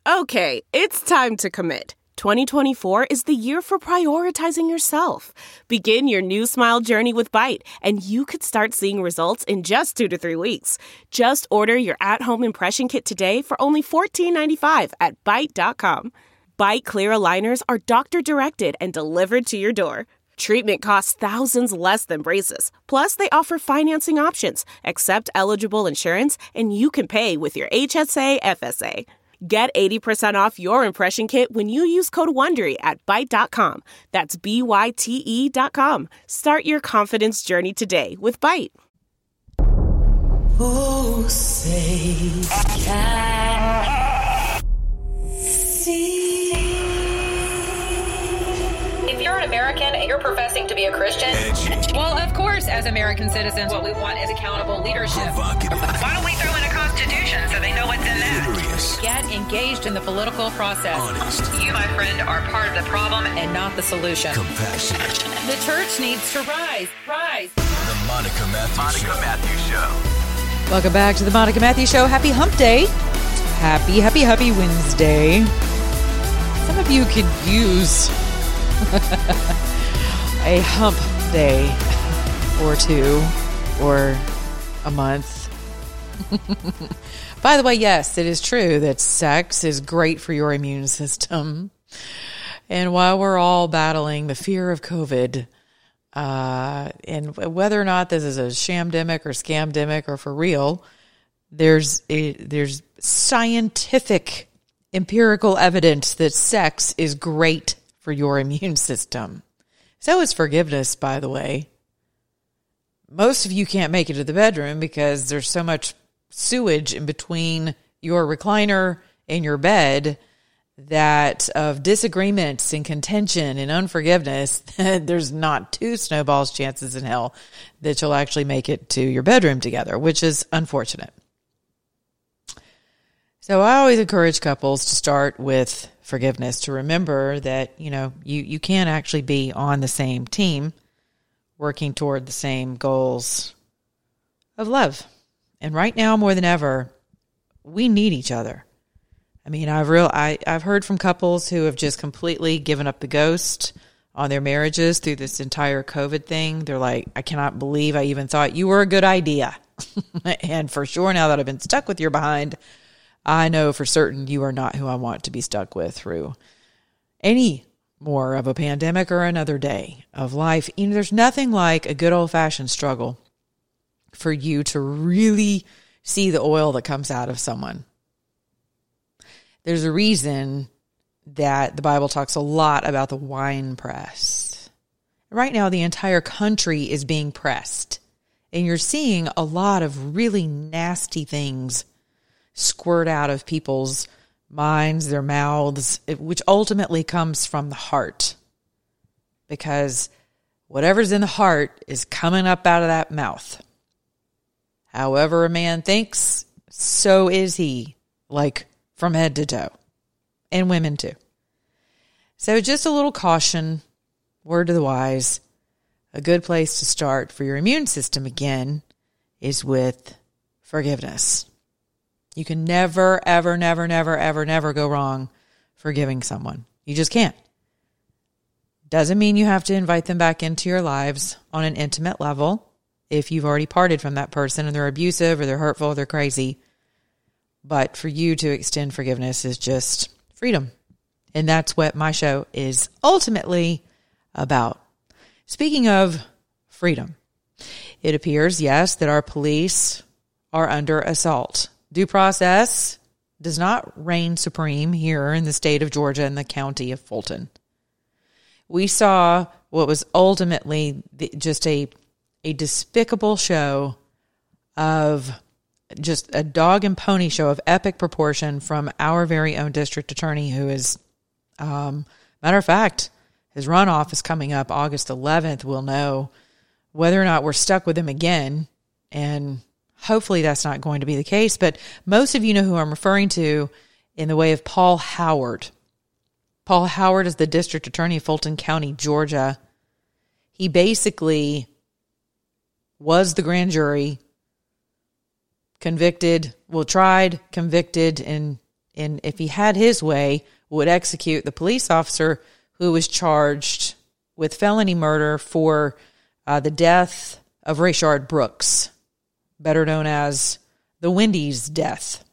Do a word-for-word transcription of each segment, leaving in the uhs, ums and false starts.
Okay, it's time to commit. twenty twenty-four is the year for prioritizing yourself. Begin your new smile journey with Byte, and you could start seeing results in just two to three weeks. Just order your at-home impression kit today for only fourteen ninety-five at byte dot com. Byte Clear aligners are doctor-directed and delivered to your door. Treatment costs thousands less than braces. Plus, they offer financing options, accept eligible insurance, and you can pay with your H S A F S A. Get eighty percent off your impression kit when you use code WONDERY at byte dot com. That's B Y T E dot com. Start your confidence journey today with Byte. Oh, say, can see. If you're an American and you're professing to be a Christian, well, of course, as American citizens, what we want is accountable leadership. Provocative. Why don't we throw in a constitution so they know what's in that? Curious. Get engaged in the political process. Honest. You, my friend, are part of the problem and not the solution. Compassionate. The church needs to rise. Rise. The Monica Matthews Monica Show. Matthews Show. Welcome back to the Monica Matthews Show. Happy Hump Day. Happy, happy, happy Wednesday. Some of you could use a hump day or two or a month. By the way, yes, it is true that sex is great for your immune system. And while we're all battling the fear of COVID, uh, and whether or not this is a shamdemic or scamdemic or for real, there's a, there's scientific empirical evidence that sex is great for your immune system. So is forgiveness, by the way. Most of you can't make it to the bedroom because there's so much sewage in between your recliner and your bed that of disagreements and contention and unforgiveness, there's not two snowballs chances in hell that you'll actually make it to your bedroom together, which is unfortunate. So I always encourage couples to start with forgiveness, to remember that, you know, you, you can actually be on the same team, working toward the same goals of love. And right now, more than ever, we need each other. I mean, I've real I, I've heard from couples who have just completely given up the ghost on their marriages through this entire COVID thing. They're like, I cannot believe I even thought you were a good idea. And for sure, now that I've been stuck with your behind, I know for certain you are not who I want to be stuck with through any more of a pandemic or another day of life. You know, there's nothing like a good old-fashioned struggle for you to really see the oil that comes out of someone. There's a reason that the Bible talks a lot about the wine press. Right now, the entire country is being pressed, and you're seeing a lot of really nasty things squirt out of people's minds, their mouths, which ultimately comes from the heart. Because whatever's in the heart is coming up out of that mouth. However a man thinks, so is he, like from head to toe. And women too. So just a little caution, word to the wise. A good place to start for your immune system again is with forgiveness. You can never, ever, never, never, ever, never go wrong forgiving someone. You just can't. Doesn't mean you have to invite them back into your lives on an intimate level if you've already parted from that person and they're abusive or they're hurtful or they're crazy. But for you to extend forgiveness is just freedom. And that's what my show is ultimately about. Speaking of freedom, it appears, yes, that our police are under assault. Due process does not reign supreme here in the state of Georgia and the county of Fulton. We saw what was ultimately just a, a despicable show of just a dog and pony show of epic proportion from our very own district attorney who is, um, matter of fact, his runoff is coming up August eleventh. We'll know whether or not we're stuck with him again, and hopefully that's not going to be the case, but most of you know who I'm referring to in the way of Paul Howard. Paul Howard is the district attorney of Fulton County, Georgia. He basically was the grand jury, convicted, well, tried, convicted, and and if he had his way, would execute the police officer who was charged with felony murder for uh, the death of Rayshard Brooks, better known as the Wendy's death.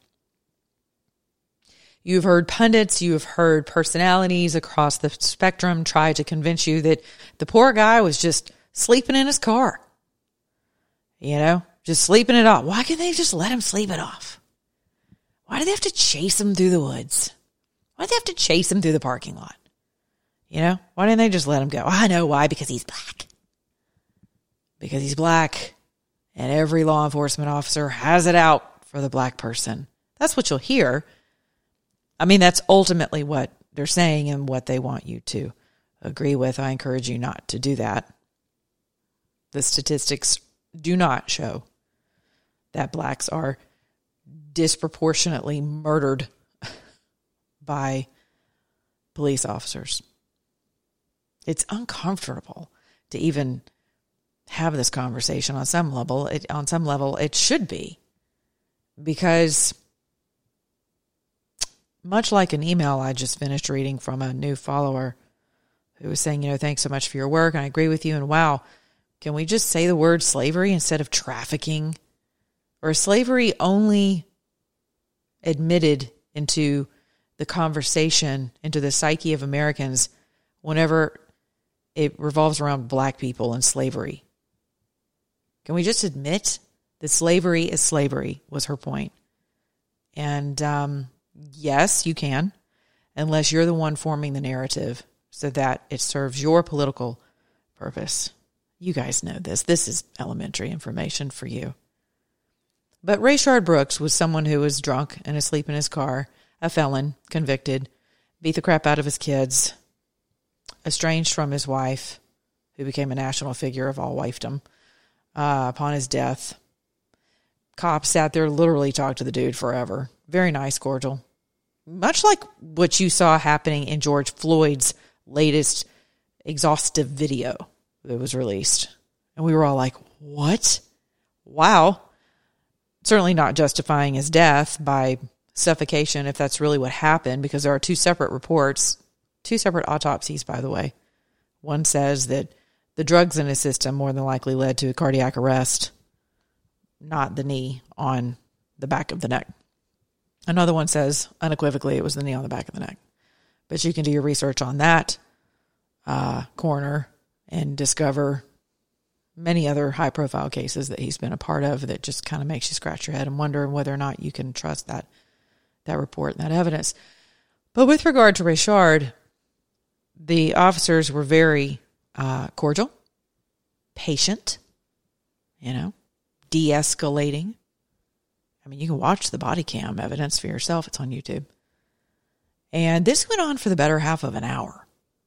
You've heard pundits, you've heard personalities across the spectrum try to convince you that the poor guy was just sleeping in his car. You know, just sleeping it off. Why can't they just let him sleep it off? Why do they have to chase him through the woods? Why do they have to chase him through the parking lot? You know, why didn't they just let him go? I know why, because he's black. Because he's black, and every law enforcement officer has it out for the black person. That's what you'll hear. I mean, that's ultimately what they're saying and what they want you to agree with. I encourage you not to do that. The statistics do not show that blacks are disproportionately murdered by police officers. It's uncomfortable to even have this conversation on some level. It, on some level, it should be, because much like an email I just finished reading from a new follower who was saying, you know, thanks so much for your work, and I agree with you, and wow, can we just say the word slavery instead of trafficking? Or is slavery only admitted into the conversation, into the psyche of Americans whenever it revolves around black people and slavery? Can we just admit that slavery is slavery, was her point. And um, yes, you can, unless you're the one forming the narrative so that it serves your political purpose. You guys know this. This is elementary information for you. But Rayshard Brooks was someone who was drunk and asleep in his car, a felon, convicted, beat the crap out of his kids, estranged from his wife, who became a national figure of all wifedom, uh, upon his death. Cops sat there, literally talked to the dude forever. Very nice, cordial. Much like what you saw happening in George Floyd's latest exhaustive video that was released. And we were all like, what? Wow. Certainly not justifying his death by suffocation, if that's really what happened, because there are two separate reports, two separate autopsies, by the way. One says that the drugs in his system more than likely led to a cardiac arrest, not the knee on the back of the neck. Another one says unequivocally it was the knee on the back of the neck. But you can do your research on that uh, coroner and discover many other high-profile cases that he's been a part of that just kind of makes you scratch your head and wonder whether or not you can trust that that report and that evidence. But with regard to Rayshard, the officers were very uh, cordial, patient, you know, de-escalating. I mean, you can watch the body cam evidence for yourself. It's on YouTube. And this went on for the better half of an hour.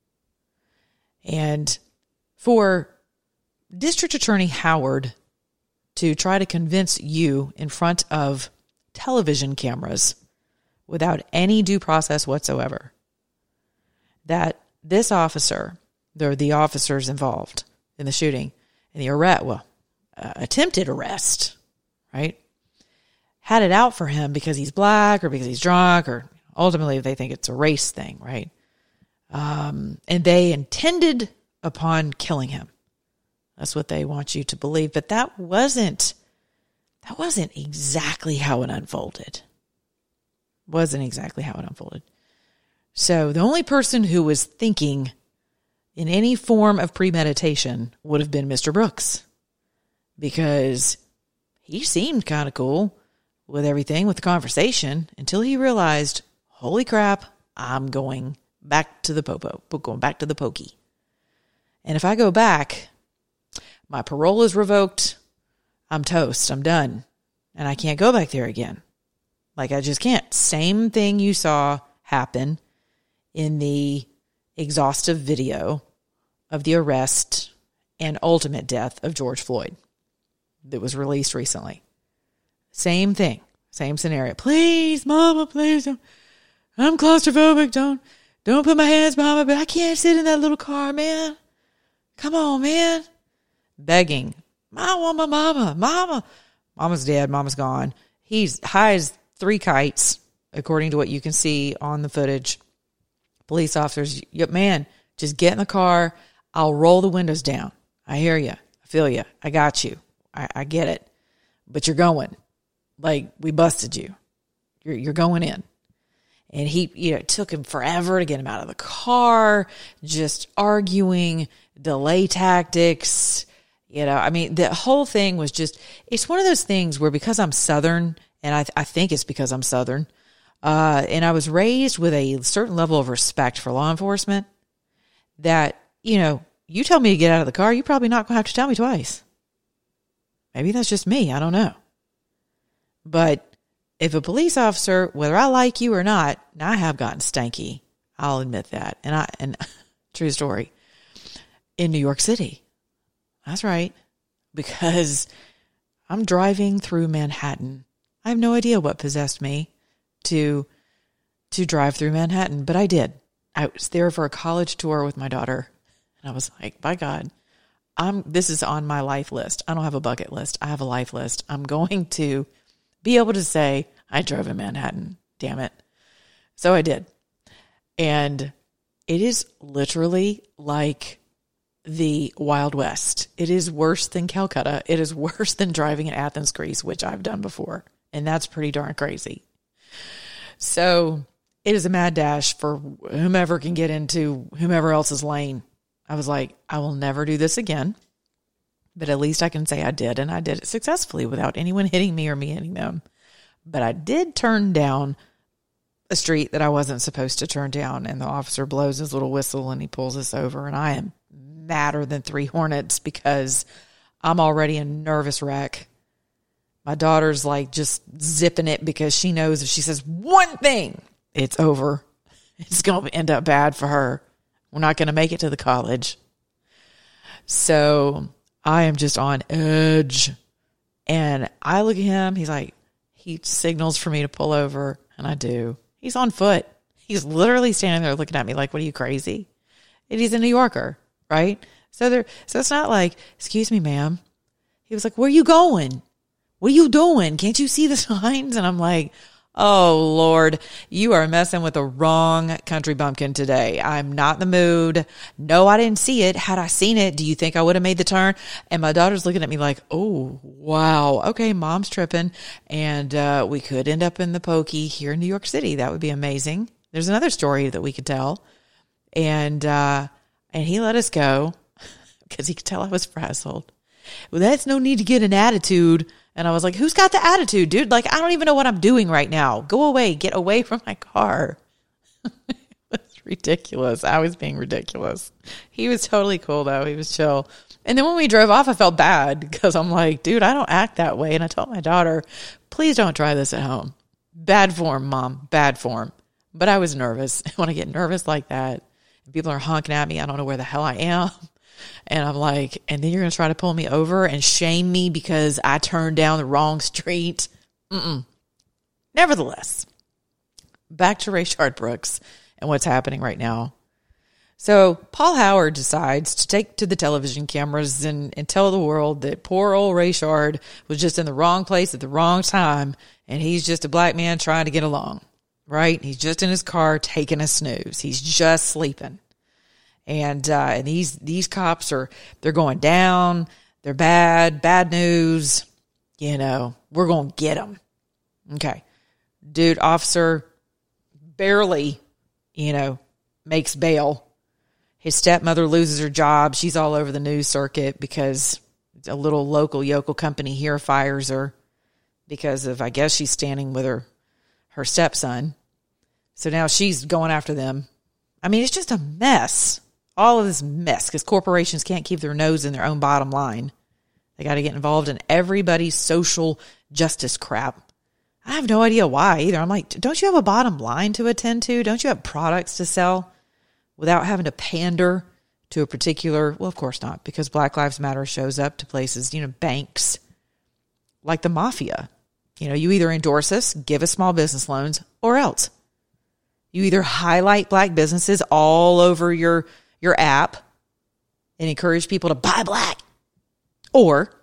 And for District Attorney Howard to try to convince you in front of television cameras without any due process whatsoever that this officer, the, the officers involved in the shooting and the arrest, well, uh, attempted arrest, right, had it out for him because he's black or because he's drunk, or ultimately they think it's a race thing, right? Um, and they intended upon killing him. That's what they want you to believe. But that wasn't, that wasn't exactly how it unfolded. Wasn't exactly how it unfolded. So the only person who was thinking in any form of premeditation would have been Mister Brooks, because he seemed kind of cool with everything, with the conversation, until he realized, holy crap, I'm going back to the popo, going back to the pokey. And if I go back, my parole is revoked, I'm toast, I'm done, and I can't go back there again. Like, I just can't. Same thing you saw happen in the exhaustive video of the arrest and ultimate death of George Floyd that was released recently. Same thing, same scenario. Please, mama, please don't. I'm claustrophobic. Don't, don't put my hands behind my back. I can't sit in that little car, man. Come on, man. Begging. I want my mama. Mama. Mama's dead. Mama's gone. He's high as three kites, according to what you can see on the footage, police officers, yep, man, just get in the car. I'll roll the windows down. I hear you. I feel you. I got you. I, I get it. But you're going. Like, we busted you. You're, you're going in. And he, you know, it took him forever to get him out of the car, just arguing, delay tactics. You know, I mean, the whole thing was just, it's one of those things where because I'm Southern, and I, I think it's because I'm Southern, uh, and I was raised with a certain level of respect for law enforcement, that, you know, you tell me to get out of the car, you're probably not going to have to tell me twice. Maybe that's just me. I don't know. But if a police officer, whether I like you or not, now I have gotten stanky. I'll admit that. And I, and true story, in New York City. That's right. Because I'm driving through Manhattan. I have no idea what possessed me to, to drive through Manhattan, but I did. I was there for a college tour with my daughter. And I was like, by God, I'm, this is on my life list. I don't have a bucket list. I have a life list. I'm going to be able to say, I drove in Manhattan. Damn it. So I did. And it is literally like the Wild West. It is worse than Calcutta. It is worse than driving in Athens, Greece, which I've done before. And that's pretty darn crazy. So it is a mad dash for whomever can get into whomever else's lane. I was like, I will never do this again. But at least I can say I did, and I did it successfully without anyone hitting me or me hitting them. But I did turn down a street that I wasn't supposed to turn down, and the officer blows his little whistle and he pulls us over, and I am madder than three hornets because I'm already a nervous wreck. My daughter's like just zipping it because she knows if she says one thing, it's over. It's going to end up bad for her. We're not going to make it to the college. So I am just on edge. And I look at him. He's like, he signals for me to pull over. And I do. He's on foot. He's literally standing there looking at me like, what are you, crazy? And he's a New Yorker, right? So there, so it's not like, excuse me, ma'am. He was like, where are you going? What are you doing? Can't you see the signs? And I'm like, oh, Lord, you are messing with the wrong country bumpkin today. I'm not in the mood. No, I didn't see it. Had I seen it, do you think I would have made the turn? And my daughter's looking at me like, oh, wow. Okay, mom's tripping. And uh, we could end up in the pokey here in New York City. That would be amazing. There's another story that we could tell. And uh, and he let us go because he could tell I was frazzled. Well, that's no need to get an attitude. And I was like, who's got the attitude, dude? Like, I don't even know what I'm doing right now. Go away. Get away from my car. It was ridiculous. I was being ridiculous. He was totally cool, though. He was chill. And then when we drove off, I felt bad because I'm like, dude, I don't act that way. And I told my daughter, please don't try this at home. Bad form, Mom. Bad form. But I was nervous. When I get nervous like that, and people are honking at me, I don't know where the hell I am. And I'm like, and then you're going to try to pull me over and shame me because I turned down the wrong street. Mm-mm. Nevertheless, back to Rayshard Brooks and what's happening right now. So Paul Howard decides to take to the television cameras and, and tell the world that poor old Rayshard was just in the wrong place at the wrong time. And he's just a black man trying to get along, right? He's just in his car taking a snooze. He's just sleeping. And, uh, and these, these cops are, they're going down. They're bad, bad news. You know, we're going to get them. Okay. Dude, officer barely, you know, makes bail. His stepmother loses her job. She's all over the news circuit because a little local yokel company here fires her because of, I guess she's standing with her, her stepson. So now she's going after them. I mean, it's just a mess. All of this mess because corporations can't keep their nose in their own bottom line. They got to get involved in everybody's social justice crap. I have no idea why either. I'm like, don't you have a bottom line to attend to? Don't you have products to sell without having to pander to a particular, well, of course not, because Black Lives Matter shows up to places, you know, banks like the mafia. You know, you either endorse us, give us small business loans, or else. You either highlight black businesses all over your your app and encourage people to buy black, or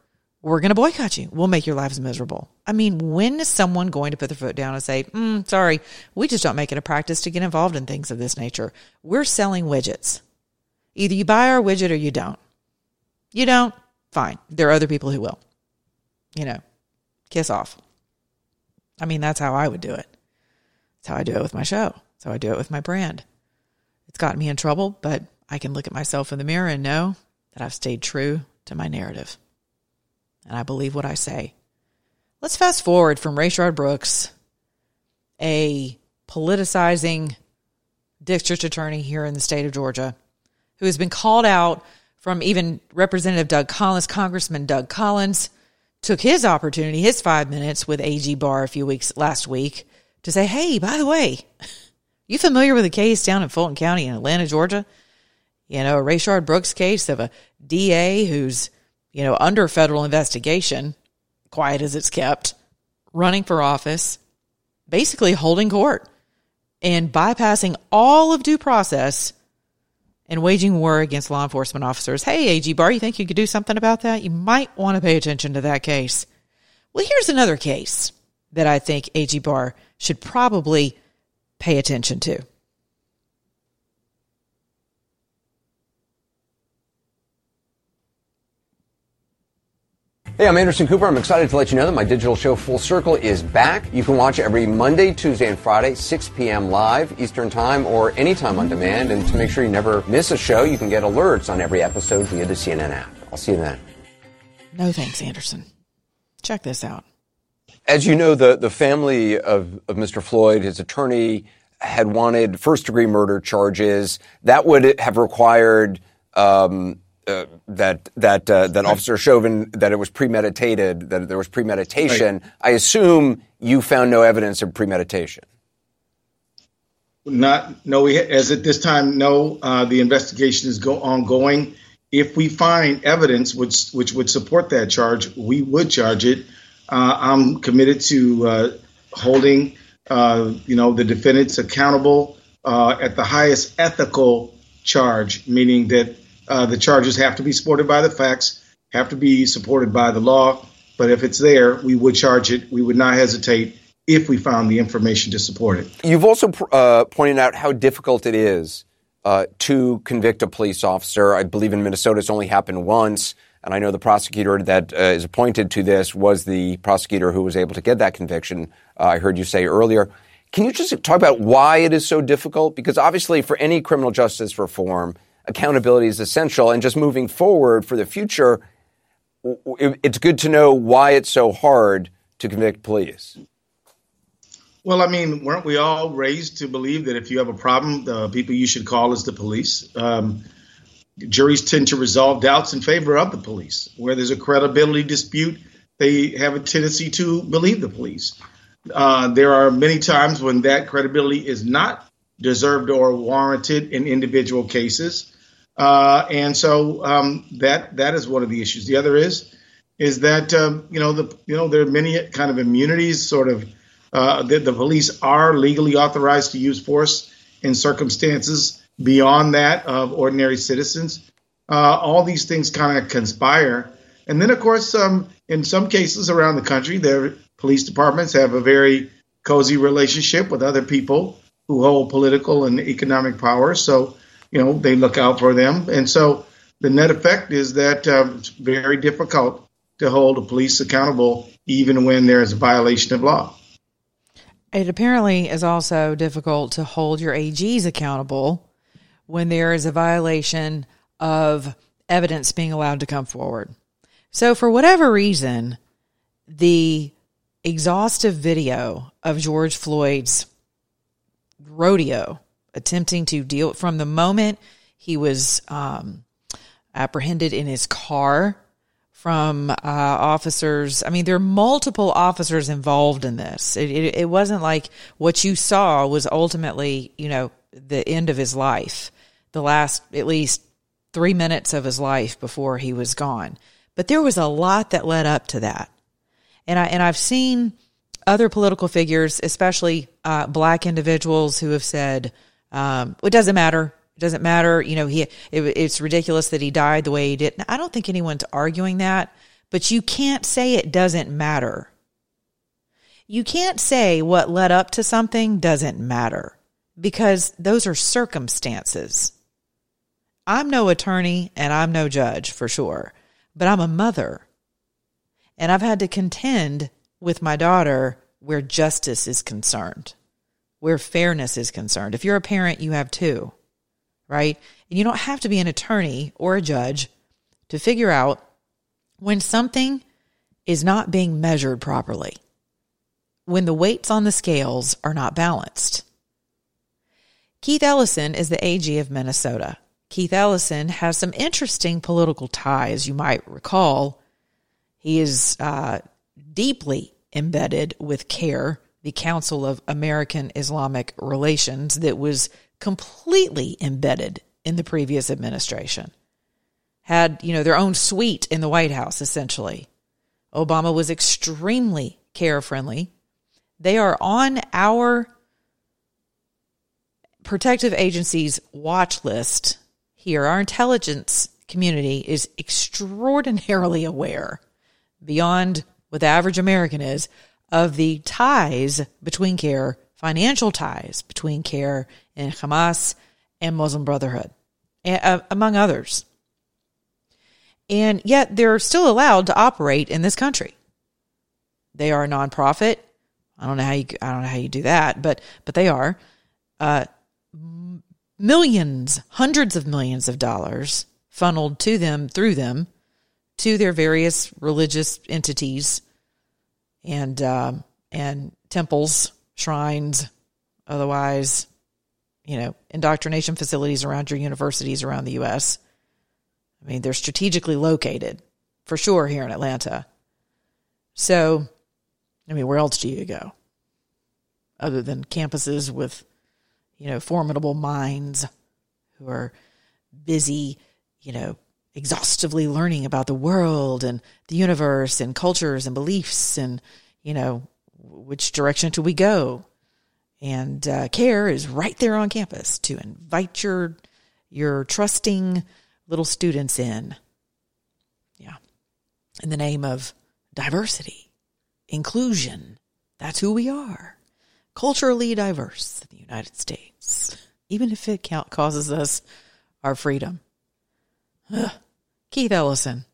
we're going to boycott you. We'll make your lives miserable. I mean, when is someone going to put their foot down and say, mm, sorry, we just don't make it a practice to get involved in things of this nature. We're selling widgets. Either you buy our widget or you don't. You don't? Fine. There are other people who will. You know, kiss off. I mean, that's how I would do it. That's how I do it with my show. That's how I do it with my brand. It's gotten me in trouble, but I can look at myself in the mirror and know that I've stayed true to my narrative. And I believe what I say. Let's fast forward from Rayshard Brooks, a politicizing district attorney here in the state of Georgia, who has been called out from even Representative Doug Collins. Congressman Doug Collins took his opportunity, his five minutes with A G Barr a few weeks last week to say, hey, by the way, you familiar with a case down in Fulton County in Atlanta, Georgia? You know, a Rayshard Brooks case of a D A who's, you know, under federal investigation, quiet as it's kept, running for office, basically holding court and bypassing all of due process and waging war against law enforcement officers. Hey, A G Barr, you think you could do something about that? You might want to pay attention to that case. Well, here's another case that I think A G Barr should probably pay attention to. Hey, I'm Anderson Cooper. I'm excited to let you know that my digital show Full Circle is back. You can watch every Monday, Tuesday, and Friday, six p.m. live, Eastern Time, or anytime on demand. And to make sure you never miss a show, you can get alerts on every episode via the C N N app. I'll see you then. No thanks, Anderson. Check this out. As you know, the, the family of, of Mister Floyd, his attorney, had wanted first-degree murder charges. That would have required um, uh, that that uh, that Officer Chauvin, that it was premeditated, that there was premeditation. Right. I assume you found no evidence of premeditation. Not no. We as at this time, no. Uh, the investigation is go ongoing. If we find evidence which which would support that charge, we would charge it. Uh, I'm committed to uh, holding, uh, you know, the defendants accountable uh, at the highest ethical charge, meaning that uh, the charges have to be supported by the facts, have to be supported by the law. But if it's there, we would charge it. We would not hesitate if we found the information to support it. You've also uh, pointed out how difficult it is uh, to convict a police officer. I believe in Minnesota it's only happened once. And I know the prosecutor that uh, is appointed to this was the prosecutor who was able to get that conviction. Uh, I heard you say earlier. Can you just talk about why it is so difficult? Because obviously for any criminal justice reform, accountability is essential. And just moving forward for the future, it's good to know why it's so hard to convict police. Well, I mean, weren't we all raised to believe that if you have a problem, the people you should call is the police? Um, Juries tend to resolve doubts in favor of the police. Where there's a credibility dispute, they have a tendency to believe the police. Uh, there are many times when that credibility is not deserved or warranted in individual cases. Uh, and so um, that that is one of the issues. The other is is that, um, you know, the you know, there are many kind of immunities, sort of uh, that the police are legally authorized to use force in circumstances beyond that of ordinary citizens. Uh, all these things kind of conspire. And then, of course, um, in some cases around the country, their police departments have a very cozy relationship with other people who hold political and economic power. So, you know, they look out for them. And so the net effect is that um, it's very difficult to hold the police accountable, even when there is a violation of law. It apparently is also difficult to hold your A Gs accountable when there is a violation of evidence being allowed to come forward. So for whatever reason, the exhaustive video of George Floyd's rodeo attempting to deal from the moment he was um, apprehended in his car from uh, officers. I mean, there are multiple officers involved in this. It, it, it wasn't like what you saw was ultimately, you know, the end of his life. The last at least three minutes of his life before he was gone. But there was a lot that led up to that. And, I, and I've seen other political figures, especially uh, black individuals who have said, um, it doesn't matter. It doesn't matter. You know, he it, it's ridiculous that he died the way he did. Now, I don't think anyone's arguing that. But you can't say it doesn't matter. You can't say what led up to something doesn't matter, because those are circumstances. I'm no attorney and I'm no judge for sure, but I'm a mother. And I've had to contend with my daughter where justice is concerned, where fairness is concerned. If you're a parent, you have too, right? And you don't have to be an attorney or a judge to figure out when something is not being measured properly, when the weights on the scales are not balanced. Keith Ellison is the A G of Minnesota. Keith Ellison has some interesting political ties, you might recall. He is uh, deeply embedded with CAIR, the Council of American Islamic Relations, that was completely embedded in the previous administration. Had, you know, their own suite in the White House, essentially. Obama was extremely CAIR-friendly. They are on our protective agency's watch list here. Our intelligence community is extraordinarily aware, beyond what the average American is, of the ties between CAIR, financial ties between CAIR and Hamas and Muslim Brotherhood, among others. And yet they're still allowed to operate in this country. They are a nonprofit. I don't know how you I don't know how you do that, but but they are. Uh, millions, hundreds of millions of dollars funneled to them, through them, to their various religious entities and uh, and temples, shrines, otherwise, you know, indoctrination facilities around your universities around the U S. I mean, they're strategically located, for sure, here in Atlanta. So, I mean, where else do you go? Other than campuses with, you know, formidable minds who are busy, you know, exhaustively learning about the world and the universe and cultures and beliefs and, you know, which direction do we go? And uh, CAIR is right there on campus to invite your your trusting little students in. Yeah. In the name of diversity, inclusion. That's who we are. Culturally diverse in the United States, even if it causes us our freedom. Ugh. Keith Ellison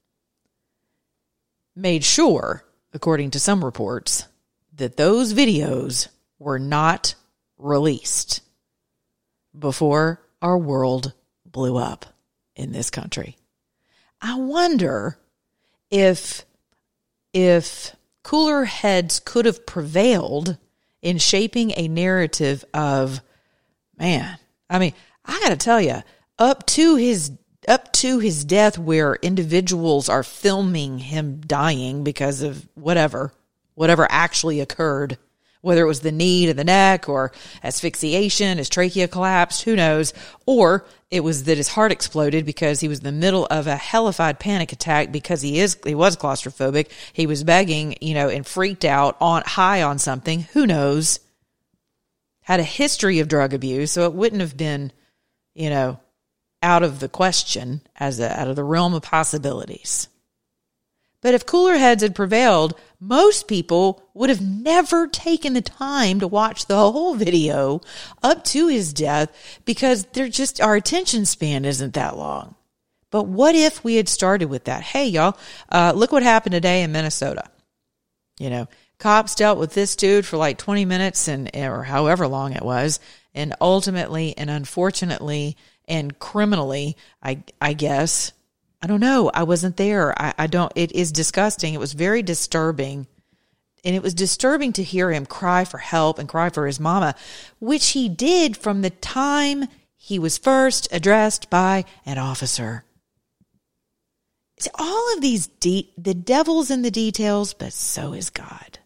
made sure, according to some reports, that those videos were not released before our world blew up in this country. I wonder if if cooler heads could have prevailed in shaping a narrative of, man, I mean, I got to tell you, up to his up to his death, where individuals are filming him dying because of whatever, whatever actually occurred, whether it was the knee to the neck or asphyxiation, his trachea collapsed, who knows, or it was that his heart exploded because he was in the middle of a hellified panic attack because he is he was claustrophobic. He was begging, you know, and freaked out on high on something, who knows. Had a history of drug abuse, so it wouldn't have been, you know, out of the question, as a, out of the realm of possibilities. But if cooler heads had prevailed, most people would have never taken the time to watch the whole video up to his death, because they're just, our attention span isn't that long. But what if we had started with that? Hey, y'all, uh, look what happened today in Minnesota. You know, cops dealt with this dude for like twenty minutes and, or however long it was. And ultimately and unfortunately and criminally, I, I guess, I don't know. I wasn't there. I, I don't, it is disgusting. It was very disturbing. And it was disturbing to hear him cry for help and cry for his mama, which he did from the time he was first addressed by an officer. See, all of these, de- the devil's in the details, but so is God.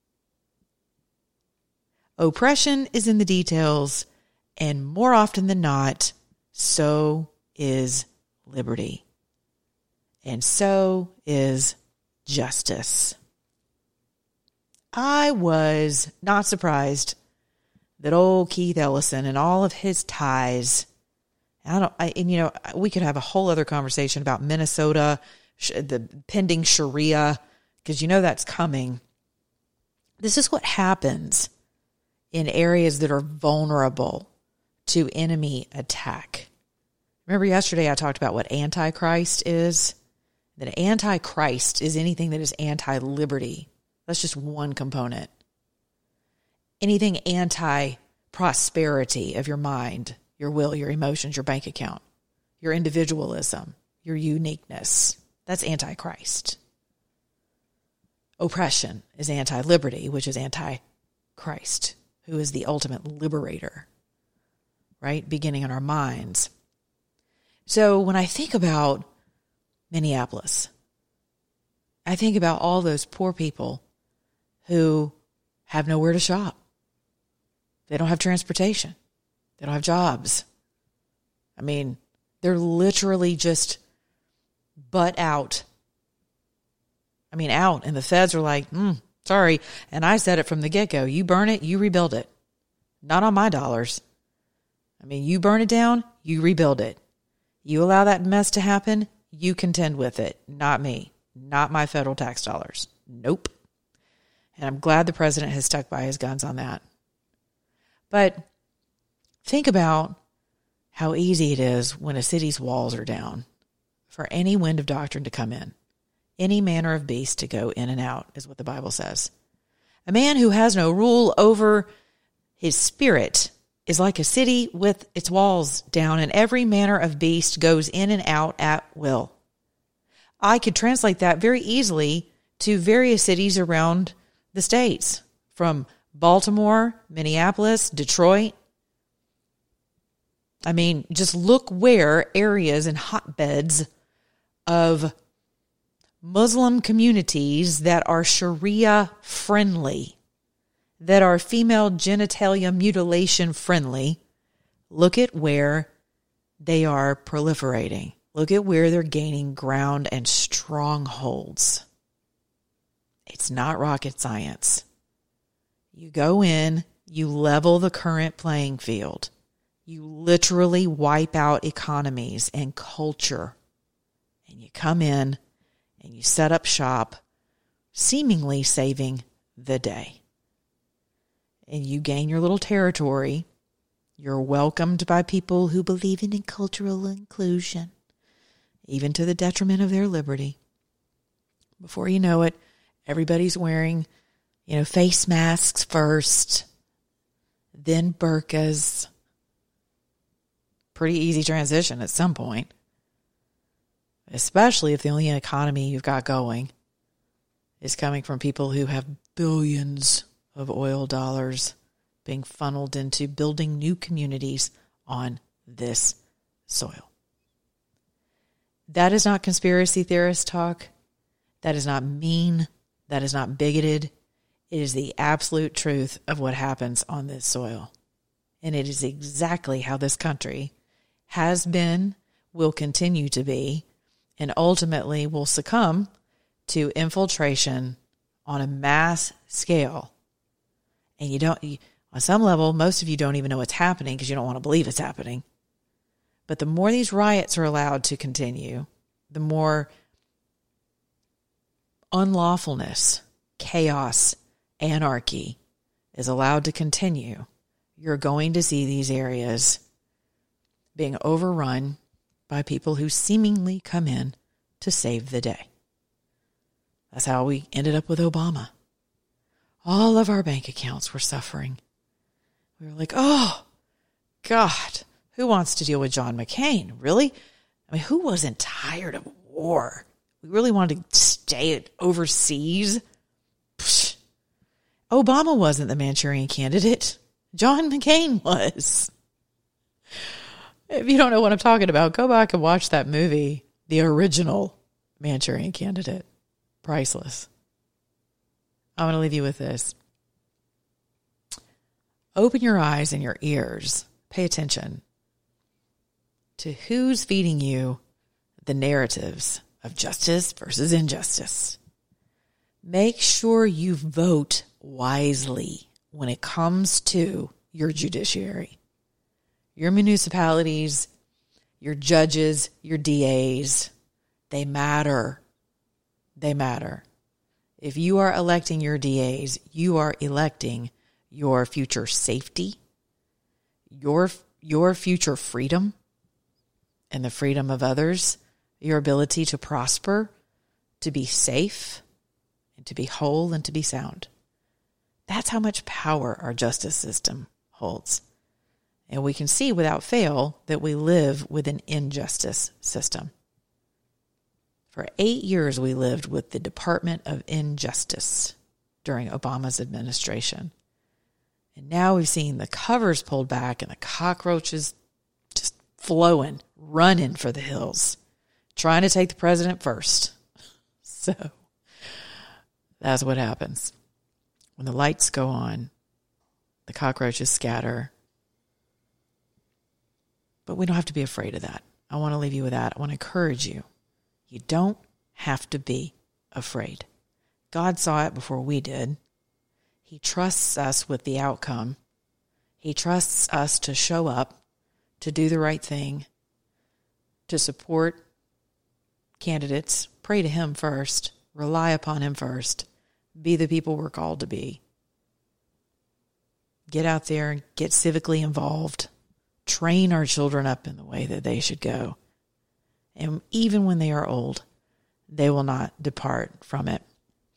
Oppression is in the details, and more often than not, so is liberty. And so is justice. I was not surprised that old Keith Ellison and all of his ties, I don't, I, and you know, we could have a whole other conversation about Minnesota the pending Sharia, because you know that's coming. This is what happens in areas that are vulnerable to enemy attack. Remember yesterday I talked about what Antichrist is? That Antichrist is anything that is anti-liberty. That's just one component. Anything anti-prosperity of your mind, your will, your emotions, your bank account, your individualism, your uniqueness. That's Antichrist. Oppression is anti-liberty, which is anti-Christ, who is the ultimate liberator, right? Beginning in our minds. So when I think about Minneapolis, I think about all those poor people who have nowhere to shop. They don't have transportation. They don't have jobs. I mean, they're literally just butt out. I mean, out. And the feds are like, mm, sorry. And I said it from the get-go. You burn it, you rebuild it. Not on my dollars. I mean, you burn it down, you rebuild it. You allow that mess to happen, you contend with it. Not me. Not my federal tax dollars. Nope. And I'm glad the president has stuck by his guns on that. But think about how easy it is when a city's walls are down for any wind of doctrine to come in. Any manner of beast to go in and out is what the Bible says. A man who has no rule over his spirit is like a city with its walls down, and every manner of beast goes in and out at will. I could translate that very easily to various cities around the states, from Baltimore, Minneapolis, Detroit. I mean, just look where areas and hotbeds of Muslim communities that are Sharia friendly, that are female genitalia mutilation friendly, look at where they are proliferating. Look at where they're gaining ground and strongholds. It's not rocket science. You go in, you level the current playing field. You literally wipe out economies and culture. And you come in and you set up shop, seemingly saving the day. And you gain your little territory. You're welcomed by people who believe in cultural inclusion, even to the detriment of their liberty. Before you know it, everybody's wearing, you know, face masks first, then burqas. Pretty easy transition at some point, especially if the only economy you've got going is coming from people who have billions of oil dollars being funneled into building new communities on this soil. That is not conspiracy theorist talk. That is not mean. That is not bigoted. It is the absolute truth of what happens on this soil. And it is exactly how this country has been, will continue to be, and ultimately will succumb to infiltration on a mass scale. And you don't, you, on some level, most of you don't even know what's happening because you don't want to believe it's happening. But the more these riots are allowed to continue, the more unlawfulness, chaos, anarchy is allowed to continue. You're going to see these areas being overrun by people who seemingly come in to save the day. That's how we ended up with Obama. All of our bank accounts were suffering. We were like, oh, God, who wants to deal with John McCain? Really? I mean, who wasn't tired of war? We really wanted to stay overseas. Psh. Obama wasn't the Manchurian Candidate. John McCain was. If you don't know what I'm talking about, go back and watch that movie, the original Manchurian Candidate. Priceless. I'm going to leave you with this. Open your eyes and your ears. Pay attention to who's feeding you the narratives of justice versus injustice. Make sure you vote wisely when it comes to your judiciary. Your municipalities, your judges, your D As, they matter. they matter. If you are electing your D As, you are electing your future safety, your your future freedom, and the freedom of others, your ability to prosper, to be safe, and to be whole and to be sound. That's how much power our justice system holds. And we can see without fail that we live with an injustice system. For eight years, we lived with the Department of Injustice during Obama's administration. And now we've seen the covers pulled back and the cockroaches just flowing, running for the hills, trying to take the president first. So that's what happens. When the lights go on, the cockroaches scatter. But we don't have to be afraid of that. I want to leave you with that. I want to encourage you. You don't have to be afraid. God saw it before we did. He trusts us with the outcome. He trusts us to show up, to do the right thing, to support candidates. Pray to him first. Rely upon him first. Be the people we're called to be. Get out there and get civically involved. Train our children up in the way that they should go. And even when they are old, they will not depart from it.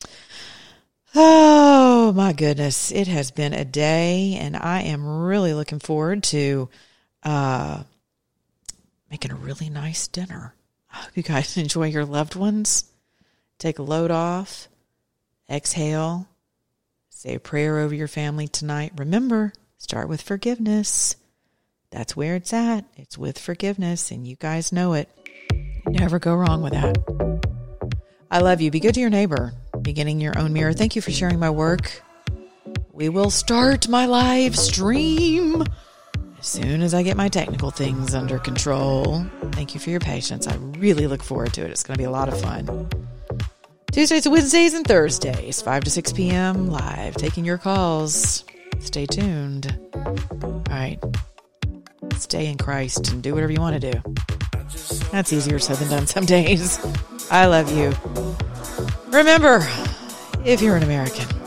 Oh, my goodness. It has been a day, and I am really looking forward to uh, making a really nice dinner. I hope you guys enjoy your loved ones. Take a load off. Exhale. Say a prayer over your family tonight. Remember, start with forgiveness. That's where it's at. It's with forgiveness, and you guys know it. You never go wrong with that. I love you. Be good to your neighbor. Beginning your own mirror. Thank you for sharing my work. We will start my live stream as soon as I get my technical things under control. Thank you for your patience. I really look forward to it. It's going to be a lot of fun. Tuesdays, Wednesdays, and Thursdays, five to six p.m. live, taking your calls. Stay tuned. All right. Stay in Christ and do whatever you want to do. That's easier said than done some days. I love you. Remember, if you're an American,